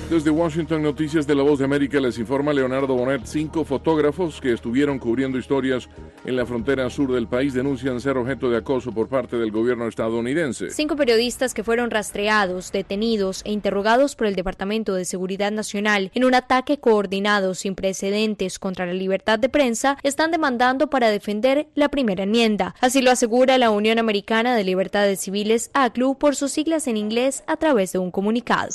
Desde Washington, Noticias de La Voz de América, les informa Leonardo Bonet. 5 fotógrafos que estuvieron cubriendo historias en la frontera sur del país denuncian ser objeto de acoso por parte del gobierno estadounidense. 5 periodistas que fueron rastreados, detenidos e interrogados por el Departamento de Seguridad Nacional en un ataque coordinado sin precedentes contra la libertad de prensa están demandando para defender la primera enmienda. Así lo asegura la Unión Americana de Libertades Civiles, ACLU, por sus siglas en inglés, a través de un comunicado.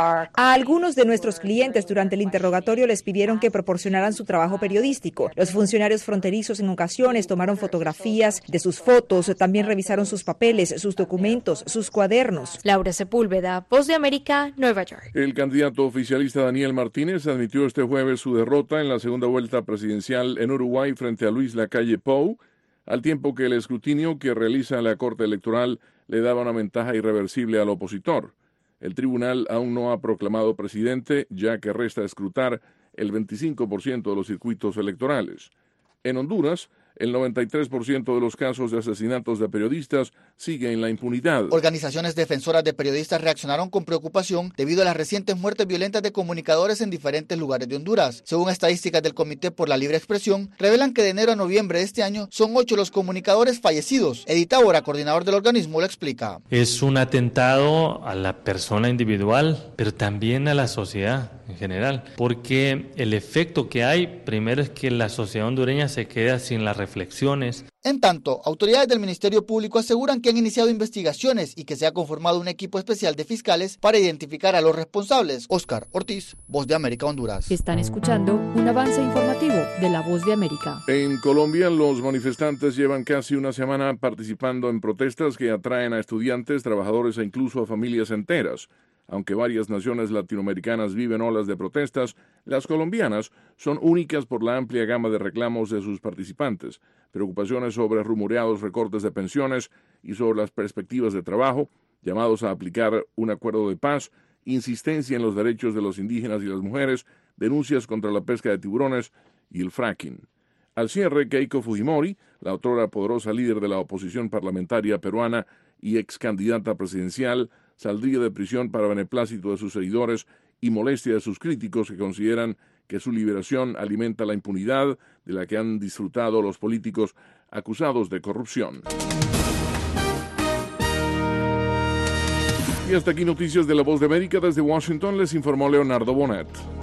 A algunos de nuestros clientes durante el interrogatorio les pidieron que proporcionaran su trabajo periodístico. Los funcionarios fronterizos en ocasiones tomaron fotografías de sus fotos, también revisaron sus papeles, sus documentos, sus cuadernos. Laura Sepúlveda, Voz de América, Nueva York. El candidato oficialista Daniel Martínez admitió este jueves su derrota en la segunda vuelta presidencial en Uruguay frente a Luis Lacalle Pou, al tiempo que el escrutinio que realiza la Corte Electoral le daba una ventaja irreversible al opositor. El tribunal aún no ha proclamado presidente, ya que resta escrutar el 25% de los circuitos electorales. En Honduras, el 93% de los casos de asesinatos de periodistas sigue en la impunidad. Organizaciones defensoras de periodistas reaccionaron con preocupación debido a las recientes muertes violentas de comunicadores en diferentes lugares de Honduras. Según estadísticas del Comité por la Libre Expresión, revelan que de enero a noviembre de este año son 8 los comunicadores fallecidos. Edith Tábora, coordinador del organismo, lo explica. Es un atentado a la persona individual, pero también a la sociedad en general, porque el efecto que hay, primero, es que la sociedad hondureña se queda sin las reflexiones. En tanto, autoridades del Ministerio Público aseguran que han iniciado investigaciones y que se ha conformado un equipo especial de fiscales para identificar a los responsables. Óscar Ortiz, Voz de América, Honduras. Están escuchando un avance informativo de La Voz de América. En Colombia, los manifestantes llevan casi una semana participando en protestas que atraen a estudiantes, trabajadores e incluso a familias enteras. Aunque varias naciones latinoamericanas viven olas de protestas, las colombianas son únicas por la amplia gama de reclamos de sus participantes, preocupaciones sobre rumoreados recortes de pensiones y sobre las perspectivas de trabajo, llamados a aplicar un acuerdo de paz, insistencia en los derechos de los indígenas y las mujeres, denuncias contra la pesca de tiburones y el fracking. Al cierre, Keiko Fujimori, la otrora poderosa líder de la oposición parlamentaria peruana y ex candidata presidencial, saldría de prisión para beneplácito de sus seguidores y molestia de sus críticos que consideran que su liberación alimenta la impunidad de la que han disfrutado los políticos acusados de corrupción. Y hasta aquí noticias de La Voz de América. Desde Washington les informó Leonardo Bonet.